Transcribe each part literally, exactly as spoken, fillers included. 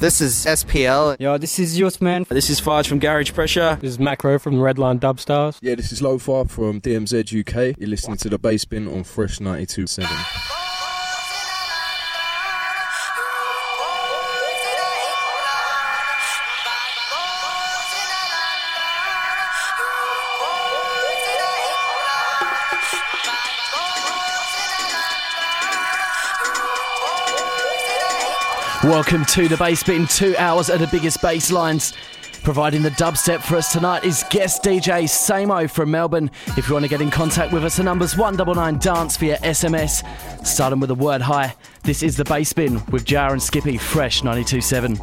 This is S P L. Yo, this is Youth Man. This is Fudge from Garage Pressure. This is Macro from Redline Dubstars. Yeah, this is Lo-Fi from D M Z U K. You're listening to The Bass Bin on Fresh ninety-two point seven. Welcome to The Bass Bin, two hours of the biggest bass lines. Providing the dubstep for us tonight is guest D J Samo from Melbourne. If you want to get in contact with us, the number's one nine nine dance via S M S, starting with the word hi. This is The Bass Bin with Jar and Skippy, Fresh ninety-two point seven.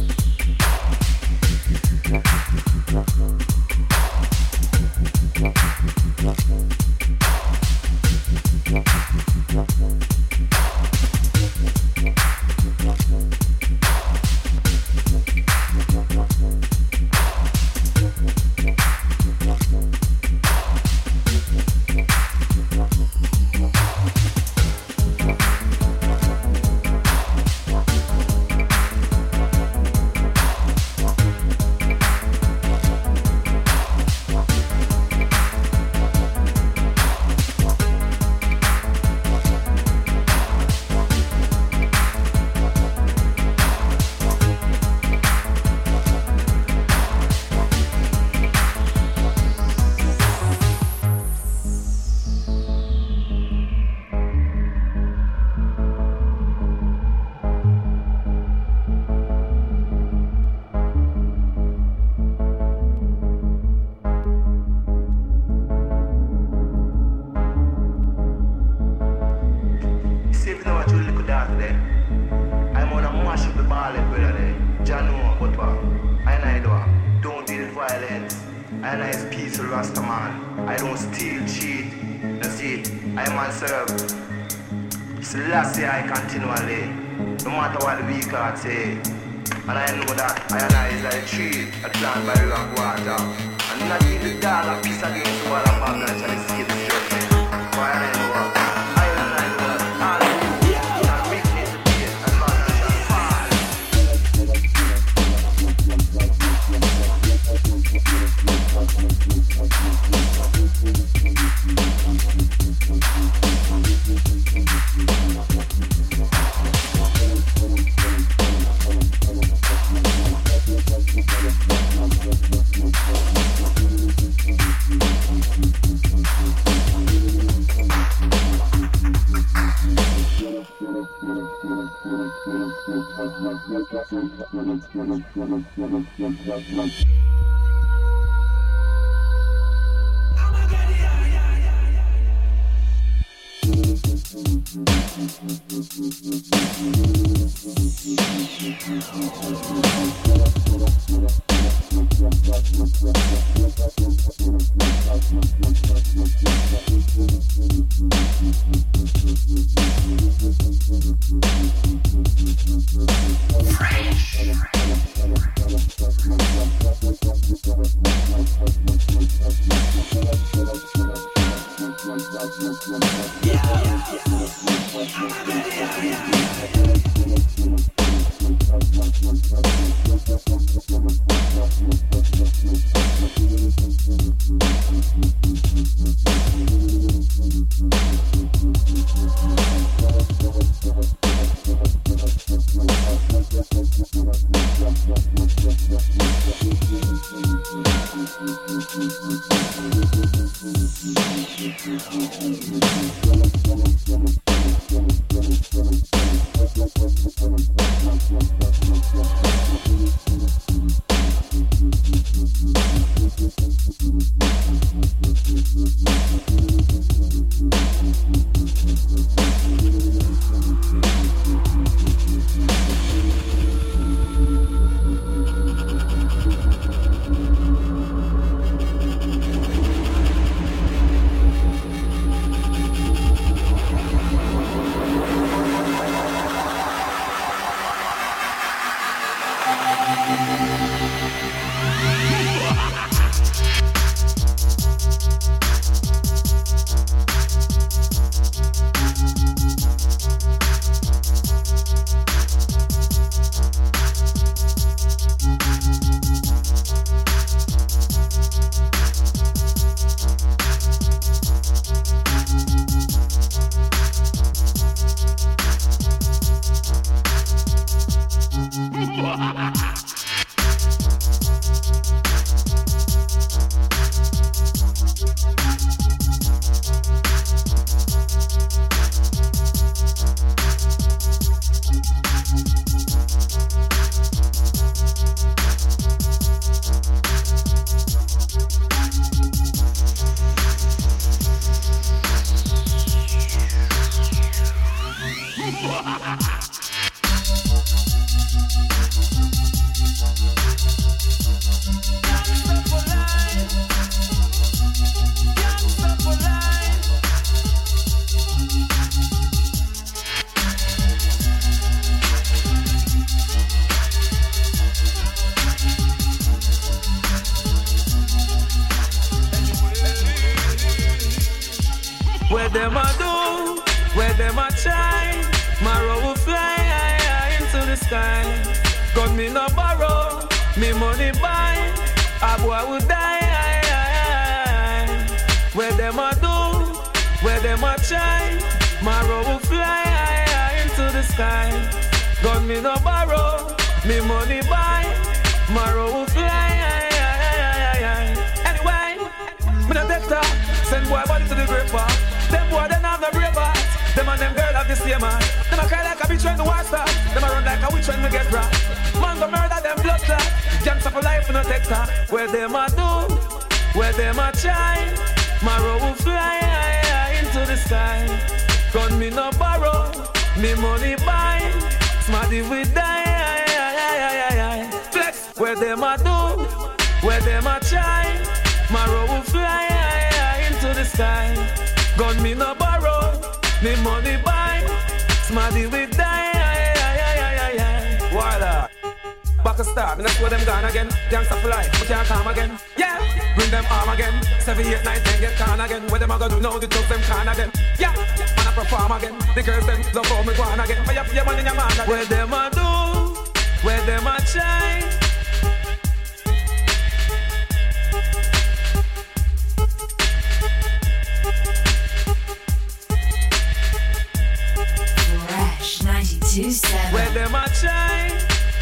Thank you. them a do, where them a try, Maro will fly high, high into the sky. Gun me no borrow, me money buy, a boy will die. Where them a do, where them a try, Maro will fly high, high into the sky. Gun me no borrow, me money buy, Maro will fly high, high, high, high. Anyway, me no take talk, send boy body to the gripper. Them boy they have no brave heart. Them and them girl have the same man. Them a cry like a bitch when the war start. Them a run like a witch when we get robbed. Man go murder them blood clot. Gangsta for life we no take talk. Where them a do, where them a try, Maro will fly high, high into the sky. Gun me no borrow, me money buy, smarty we die, high, high, high, high, high. Flex, where them a do, where them a try, Maro will fly high, high into the sky. Gun me no borrow, me money buy, smarty we die, high, high, high, high, high. Voila. Back a star, me not swear them gone again. Gangsta for life, we can't come again. Yeah, bring them arm again. Seven, eight, nine, ten, get can again. Where them a gonna do now, the thugs them can again. Yeah, man a perform again. The girls them love how me go on again. Fire for your money, your man again. Where them a do, where them a try. Fresh ninety-two seven. Where them a try.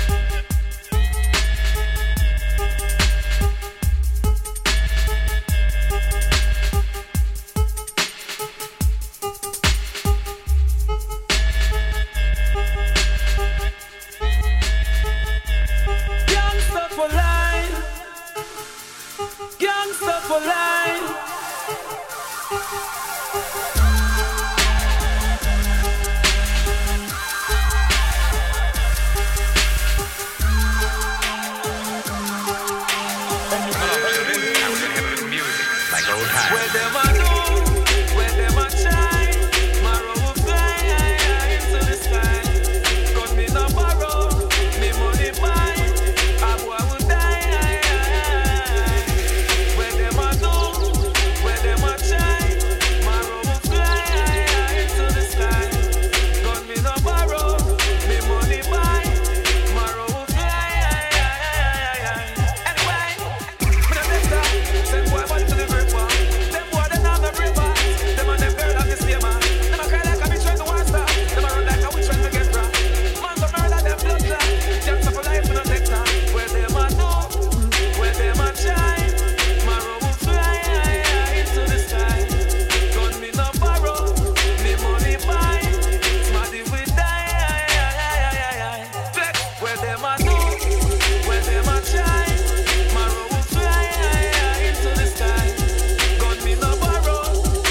For life. Where them a do, where them a try, Maro will fly high, high into the sky. Gun me no borrow, me money buy, a boy will die, high, high, high. Where them a do, where them a try, Maro will fly high, high into the sky. Gun me no borrow, me money buy, Maro will fly high, high, high, high. Anyway, me no take that, send boy body to the grip. Them and them girl have the same man. Them a cry like a bitch when the war start. Them a run like a witch when we get robbed. Man go murder them blood clot. Gangsta for life we no take time. Where them a do, where them a try, Maro will fly high, high into the sky. Gun me no borrow, me money buy, smarty we die, high, high, high, high, high. Flex, where them a do, where them a try, Maro will fly high, high into the sky. Gun me no borrow.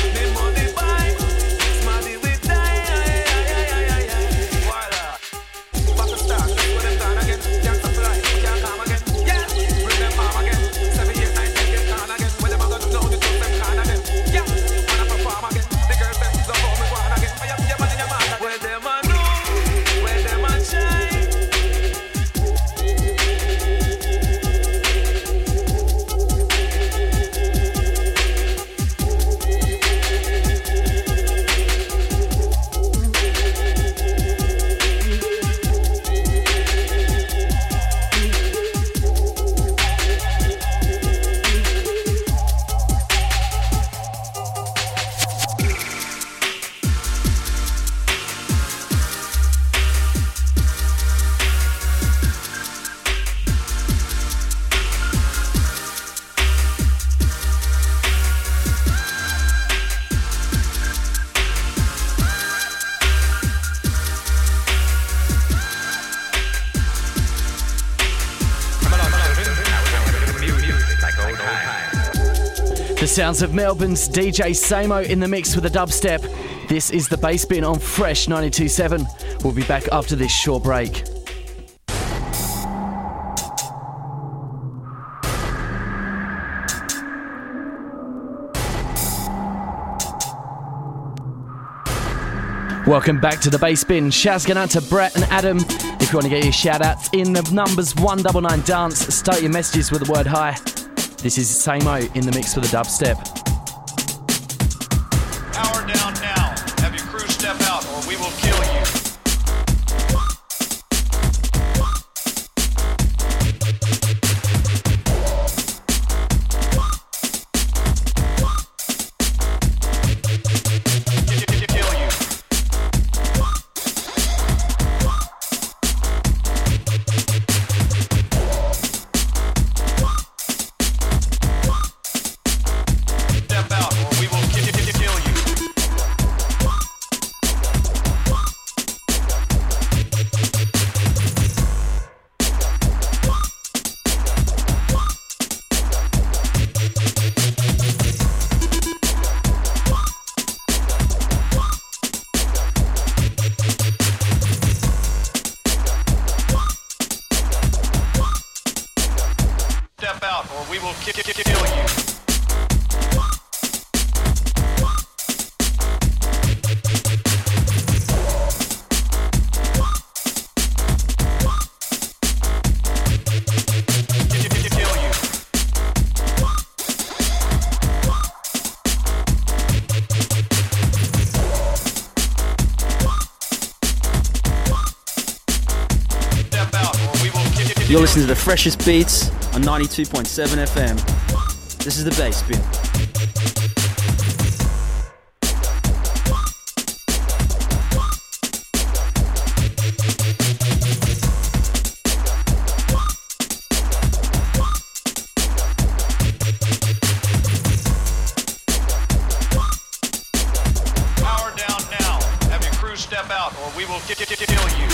The sounds of Melbourne's D J Samo in the mix with a dubstep. This is the Bass Bin on Fresh ninety-two point seven. We'll be back after this short break. Welcome back to the Bass Bin. Shouts going out to Brett and Adam. If you want to get your shout outs in the numbers one nine nine dance, start your messages with the word hi. This is Samo in the mix with a dubstep. Power down out or we will ki- ki- kill you. You're listening to the freshest beats on ninety-two point seven F M. This is the Bass Bin. Power down now. Have your crew step out or we will ki- ki- ki- kill you.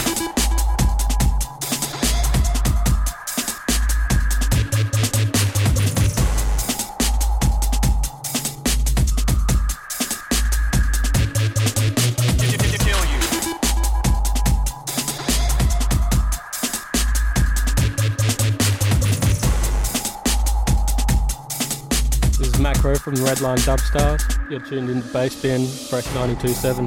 Macro from the Redline Dubstars. You're tuned in to Bass Bin, Fresh ninety-two point seven.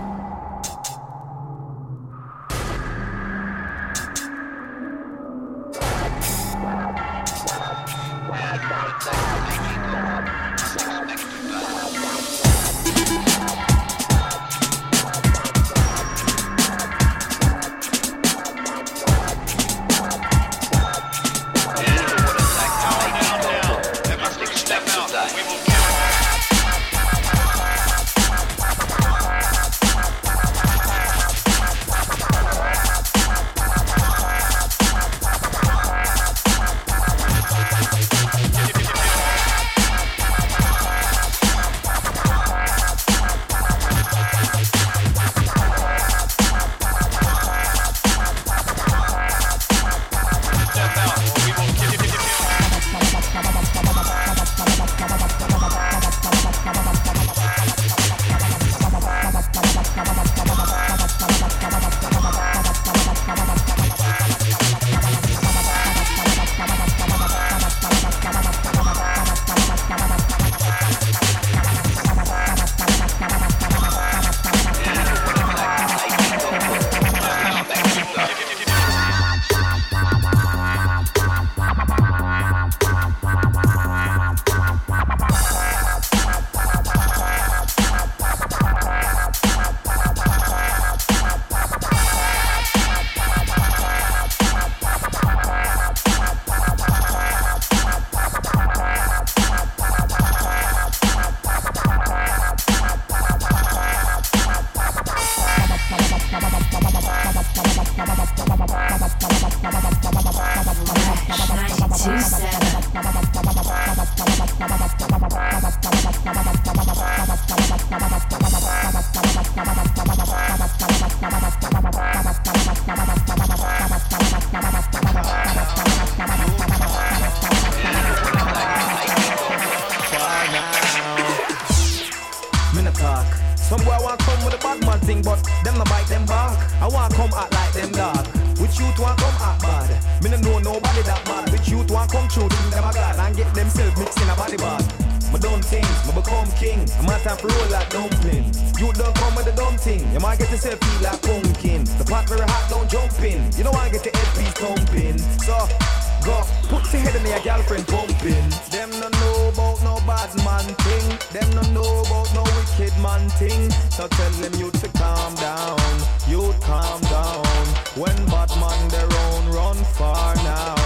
Some boy want come with a bad man thing, but them no bite them back. I want come act like them dog. Which youth want come act bad? Me no know nobody that bad. Which youth want come through think them a god and get themselves mixed in a body bag. Me done things, me become king. I'm at time for roll like dumpling. You don't come with the dumb thing. You might get yourself feel like pumpkin. The pot very hot, don't jump in. You don't want to get your headpiece pumping. So go put your head in your girlfriend pumping. Them no know about no bad man thing. Them no know about no wicked man thing. So tell them you to calm down. You calm down. When bad man their own run far now.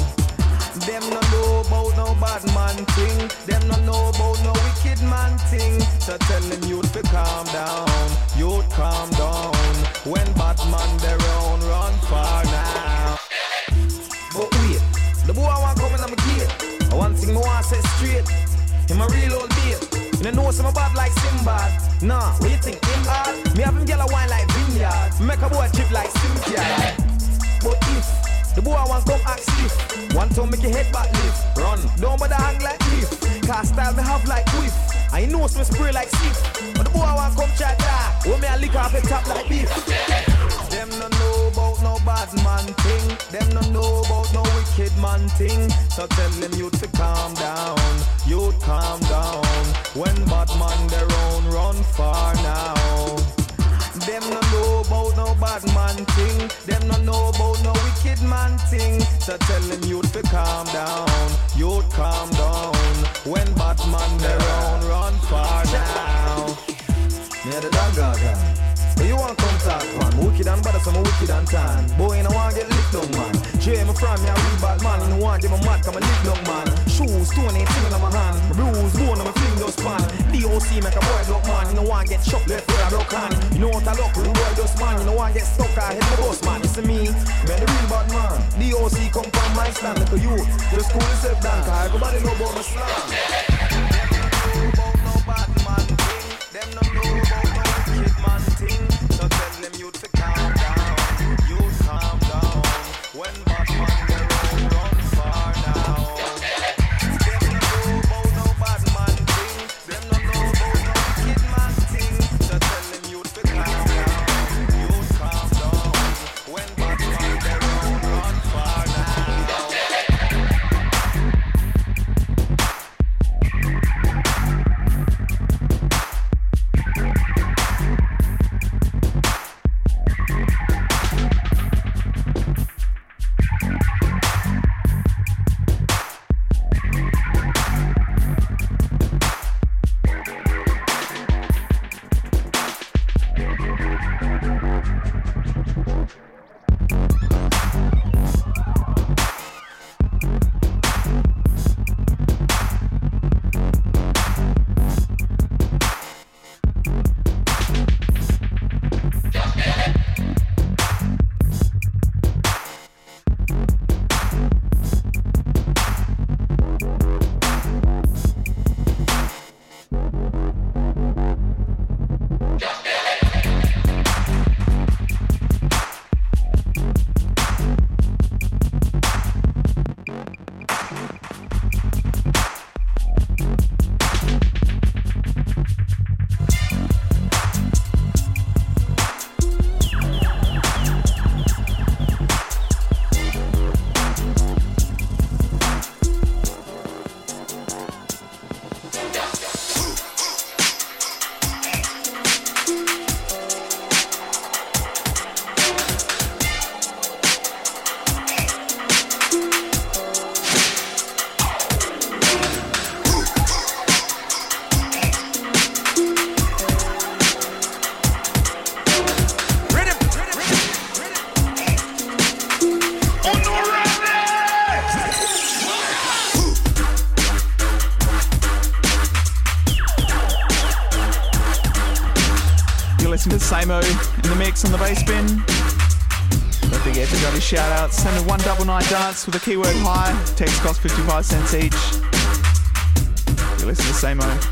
Them no know about no bad man thing. Them no know about no wicked man thing. So tell them you to calm down. You calm down. When bad man their own run far now. But wait, the boy I want coming on my gate. I want thing I want set straight. Him a real old beat. You know some bad like Simbad. Nah, what you think him hard? Me have him yellow wine like Vineyard. Make a boy chip like Cynthia. But if the boy I want come act stiff, one time make your head back lift. Run, don't bother hang like leaf. Cause style me have like whiff. I know some spray like stiff. But the boy I want come chat that. Oh me a lick off the top like beef. Them no know about about no bad man thing. Them no know about no wicked man thing. So tell them youth to calm down, youth calm down. When bad man their own run far now. Them no know about no bad man thing. Them no know about no wicked man thing. So tell them youth to calm down, youth calm down. When bad man their own run far now. Yeah, the dog guy. But you want to come talk, man. Wicked and bad, so I'm wicked and tan. Boy, you don't want to get licked down, man. Jay, me from me, a real bad man. You don't want to get my mad, come and lick down, man. Shoes, stone, ain't thing in my hand. Bruise, bone, I'm a fling just pan. D O C make a boy look, man. You don't want to get shot left with a block hand. You know what I look, the boy just man. You don't want to get stuck, I hit the boss, man. You see me, man, the real bad man. D O C come from my stand, like a youth. Just cool yourself down, cause everybody know about my slang. Them no know about no bad man thing. Them no know about no wicked man thing. So tell them you to calm down, you calm down. When bad man they run, run far now. Them no know about no bad man thing. Them no know about no wicked man thing. So tell them you to calm down, you calm down. When bad man they run, run far now. Samo in the mix on the bass bin. Don't forget to drop your shout outs. Send me one double nine dance with the keyword high. Text cost fifty-five cents each. You listen to Samo.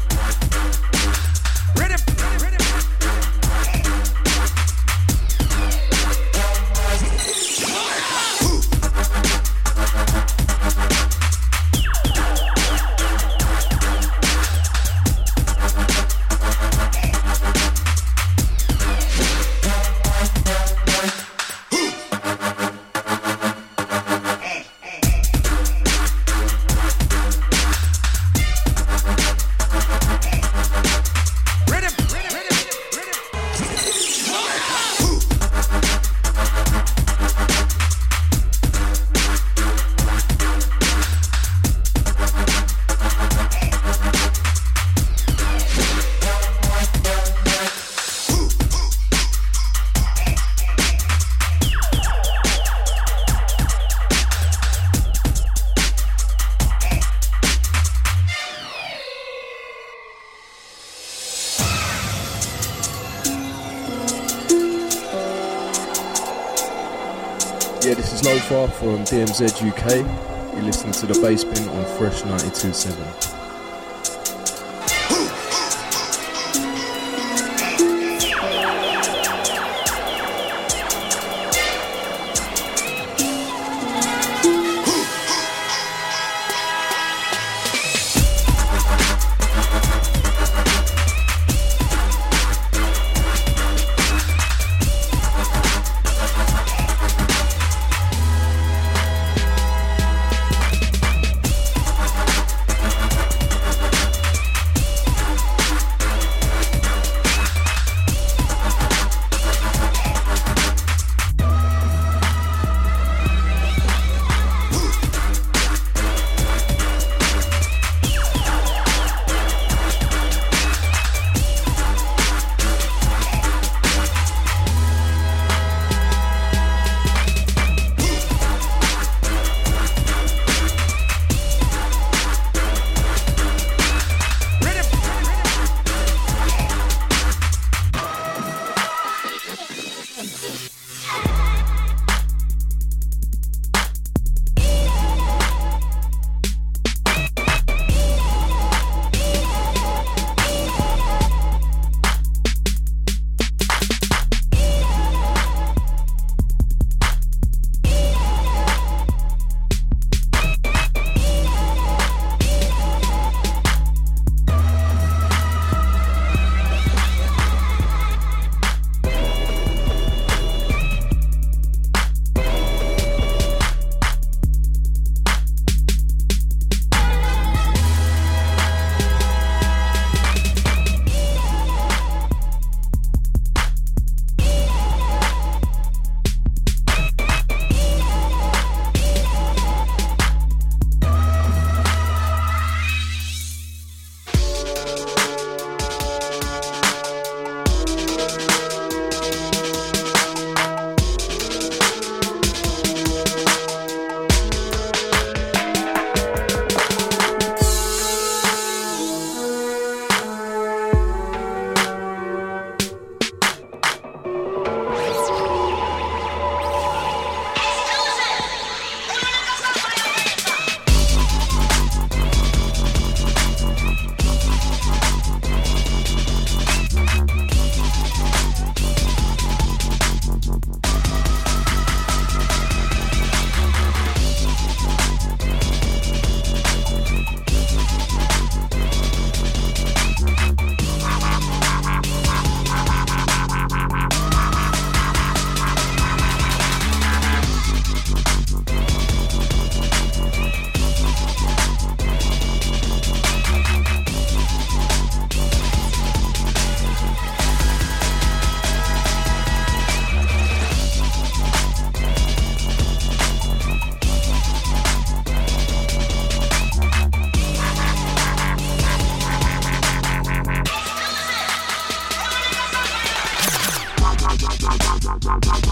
Yeah, this is Lo-Fi from D M Z U K. You're listening to the bass bin on Fresh ninety-two point seven.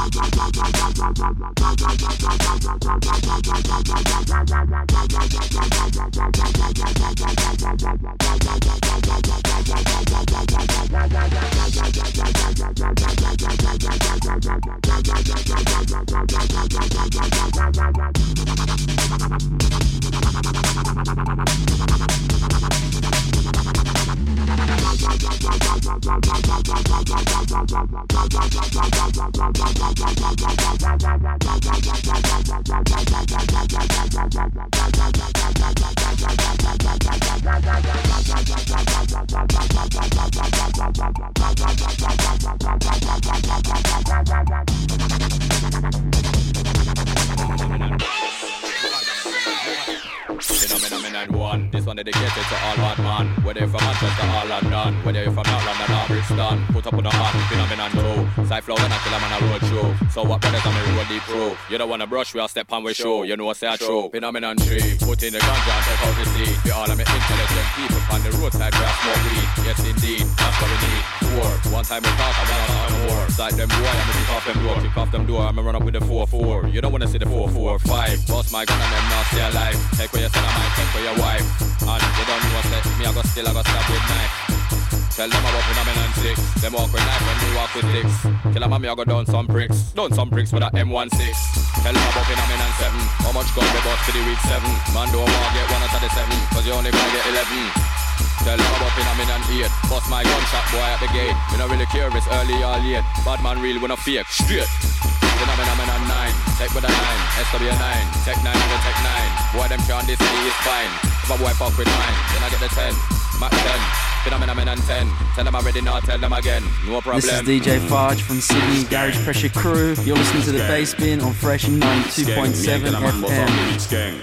This one dedicated to all bad man. Whether you're from Manchester or London, whether you're from North London or Bristol, put up on the hand, phenomenon two. Cyflow when I kill a man a road show. So what brothers on the road deep pro? You don't wanna brush, we'll step on we show. You know what say I true. Phenomenon three. Put in the ganja and take out the seed. We all of me intelligent people on the roadside where I smoke weed. Yes indeed, that's what we need. Four. One time we talk, I'm not on the war. Side them boy, I'm kick off them door. Kick off them door, I'm run up with the four four. You don't wanna see the four four five. Boss my gun and them not stay alive. Take where your son of mine, take where your wife. And you don't know what's me, I got still, I got stab with knife. Tell them about phenomenon six. Them walk with knife and we walk with sticks. Kill a mommy, I got down some bricks. Done some bricks with a M sixteen. Tell them about phenomenon seven. How much gun we bought for the week seven? Man don't want get one out of the seven, cause you only gonna get eleven. Tell them about phenomenon eight. Bust my gunshot boy at the gate. You not really curious early or late. Bad man real when I fake. Straight. Phenomenon nine. Take with a nine. S W nine. Tech nine with a tech nine. Boy them can't this is fine. If I wipe up with nine, then I get the ten. Mac ten. Phenomenon ten. Tell them I'm ready now, tell them again. No problem. This is D J Farge from Sydney Garage Pressure Crew. You're listening to the Bass Bin on Fresh ninety-two point seven F M. Skeng.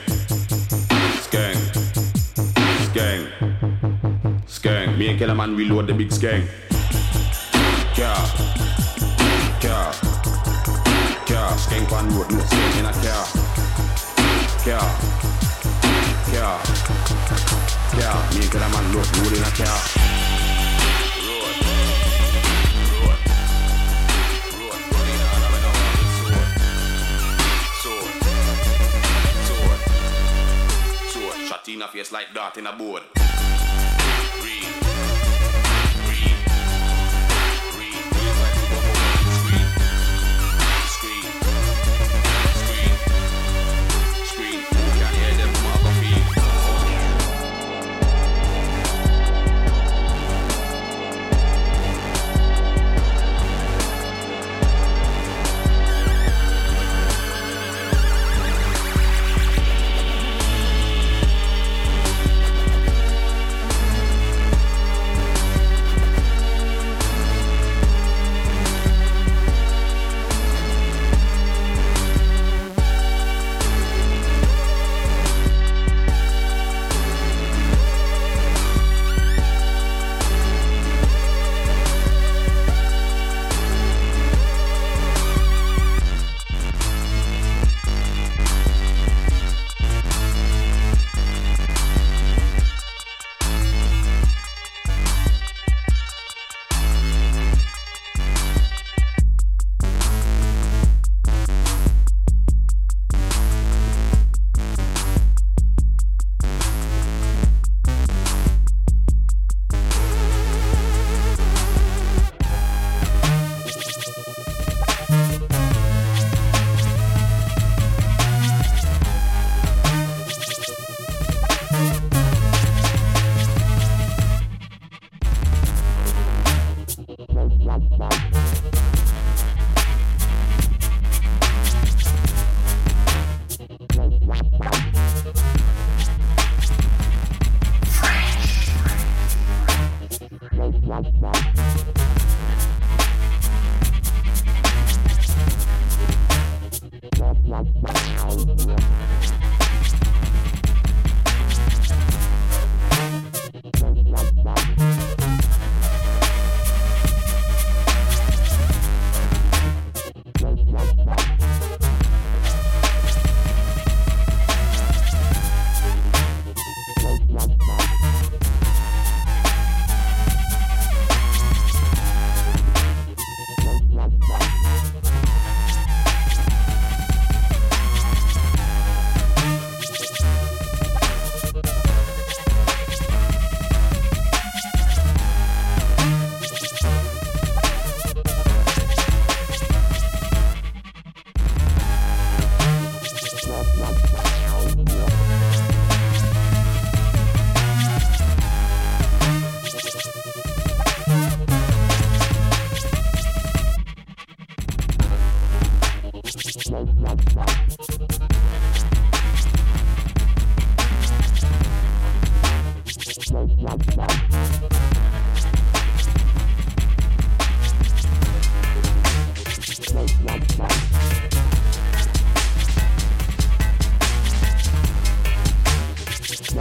Skeng. Skeng. Skeng. Me and Kellerman reload the big skeng. Car. Car. Car. Skeng pan road. No skeng in a car. Car. Car. Car. Me and Kellerman road. Road in a car. Road. Road. Road. Running on. I'm in a sword. Sword. Sword. Sword. Shot in a face like that in a board. Read. Read. Read. Screen. Screen. Screen. Screen. Who can hear them mark of feet?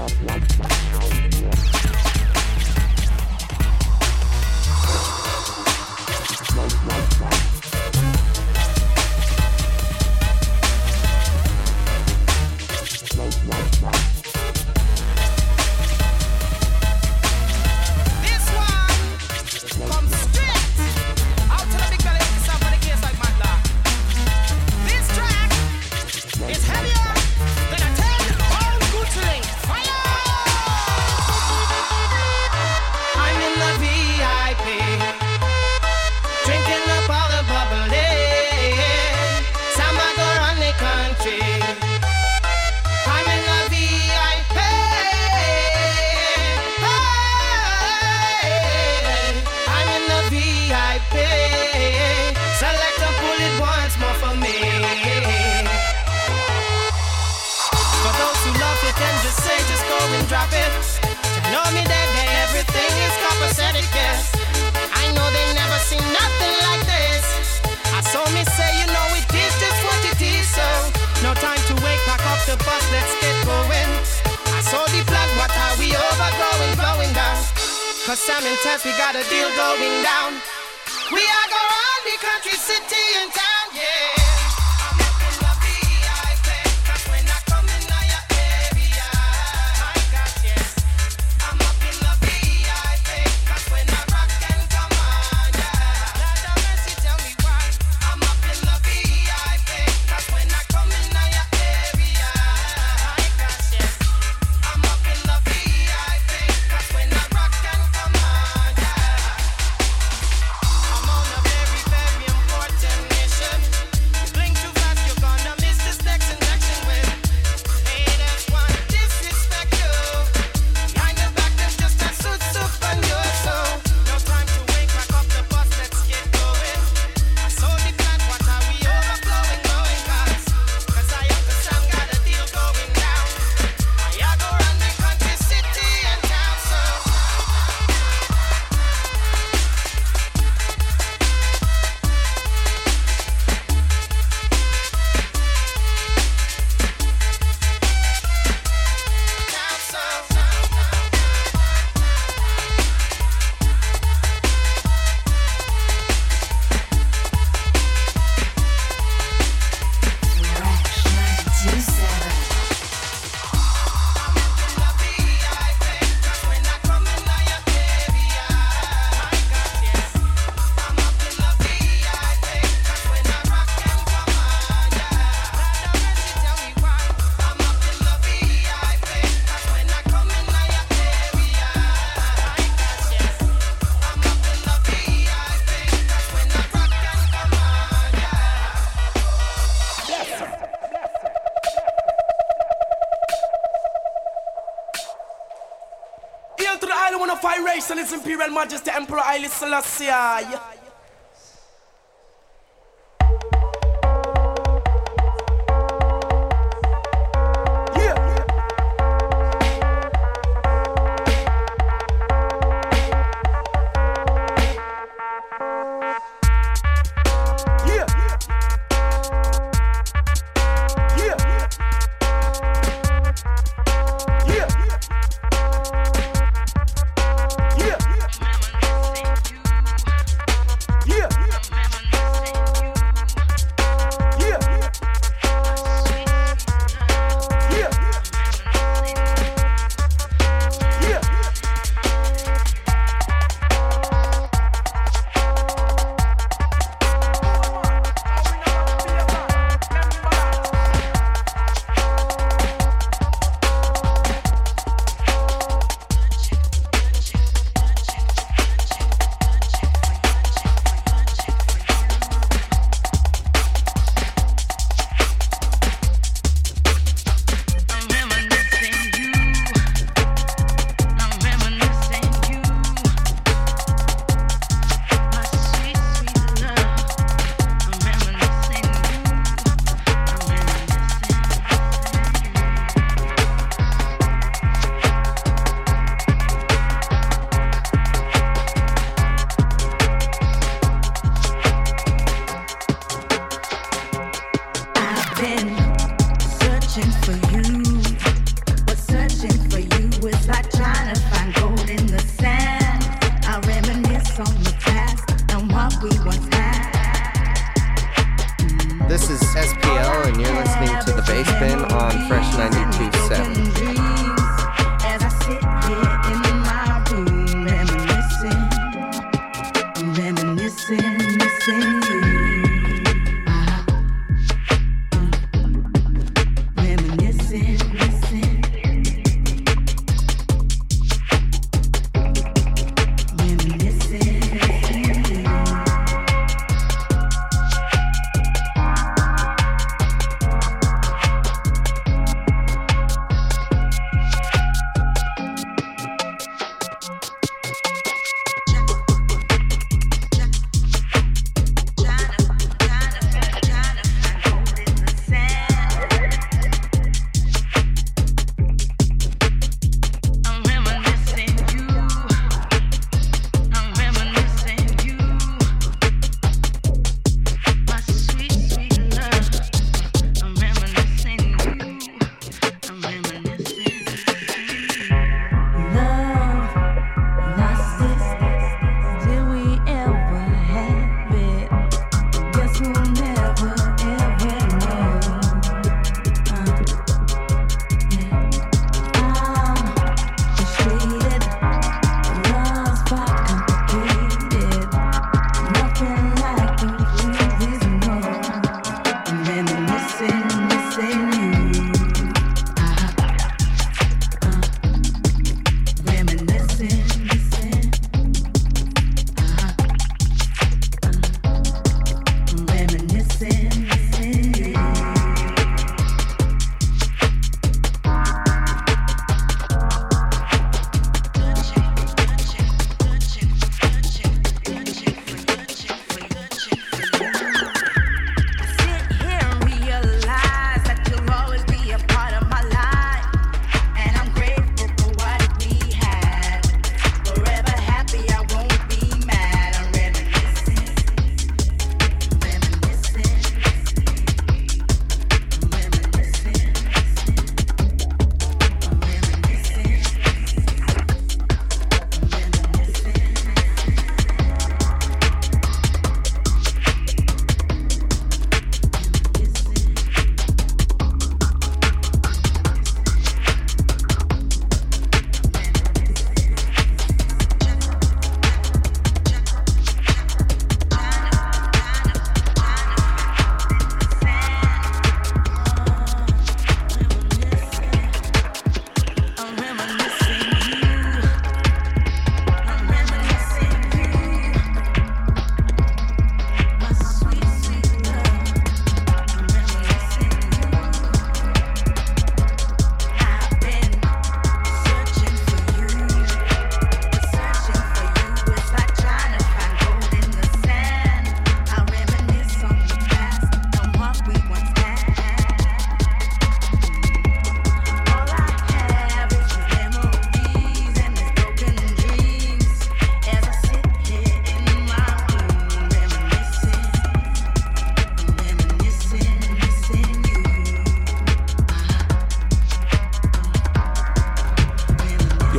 And His Imperial Majesty Emperor Haile Selassie. Yeah.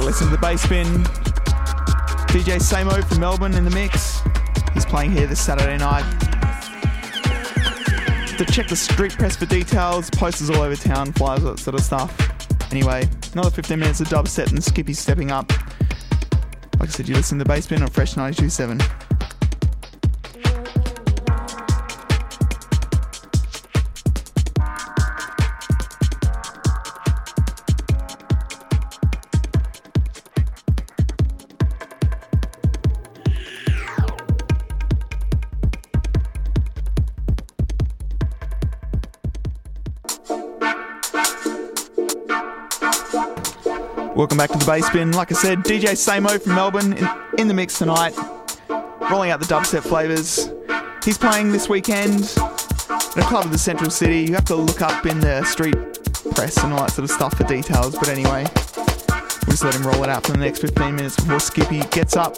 Listen to the bass spin. D J Samo from Melbourne in the mix. He's playing here this Saturday night. To check the street press for details, posters all over town, flyers, that sort of stuff. Anyway, another fifteen minutes of dub set and Skippy stepping up. Like I said, you listen to the bass spin on Fresh ninety-two point seven. Welcome back to the bass spin. Like I said, D J Samo from Melbourne in, in the mix tonight, rolling out the dubstep flavours. He's playing this weekend at a club in the central city. You have to look up in the street press and all that sort of stuff for details, but anyway, we'll just let him roll it out for the next fifteen minutes before Skippy gets up.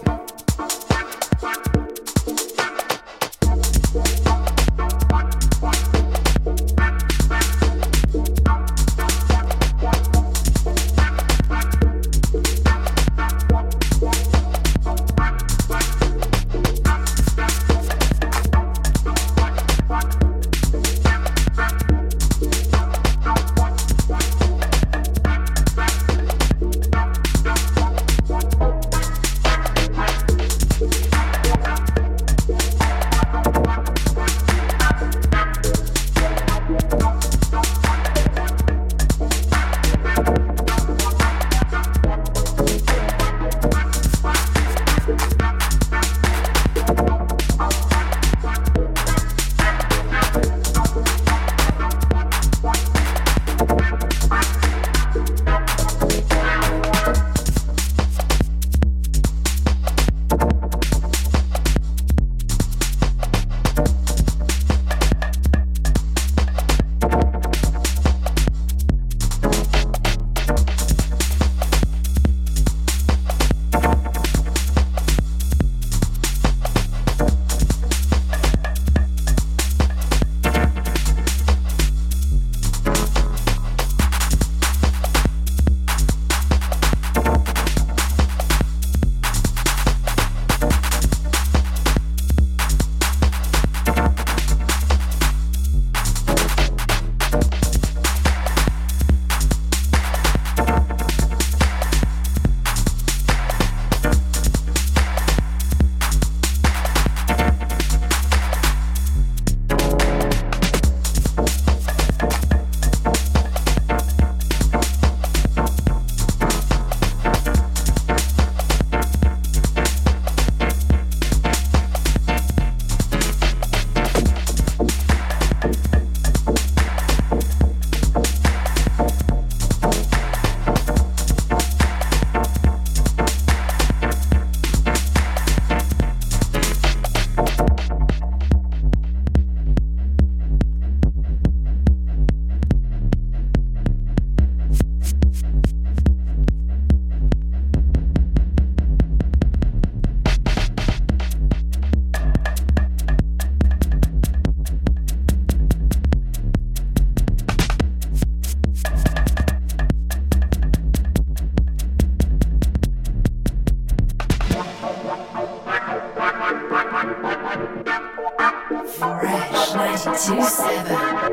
Fresh ninety-two point seven.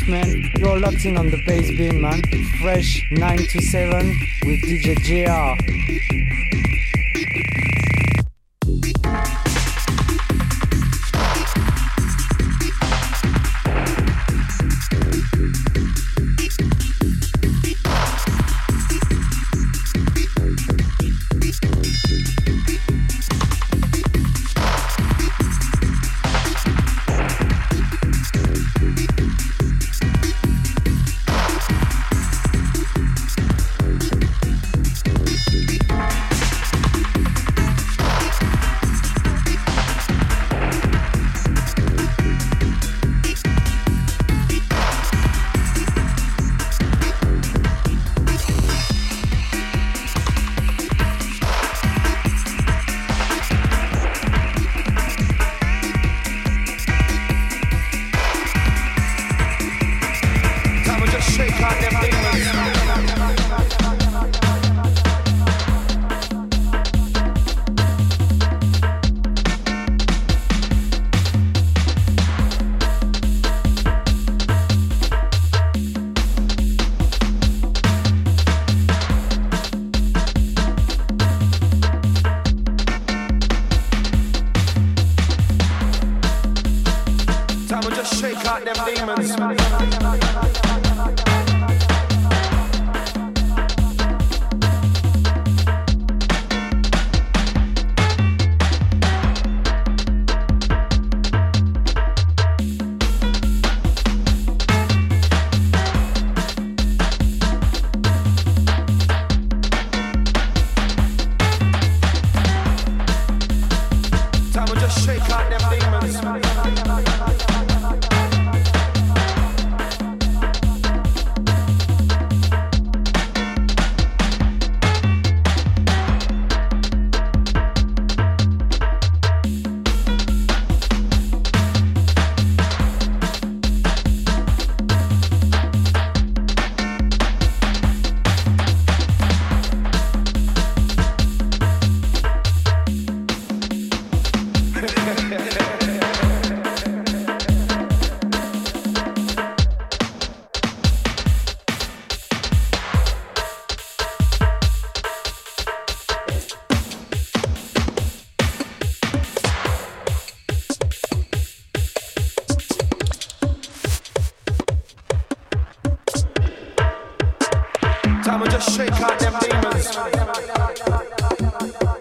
house, man. You're locked in on the bass bin, man. Fresh nine to seven with D J J R. Time to just shake out them demons.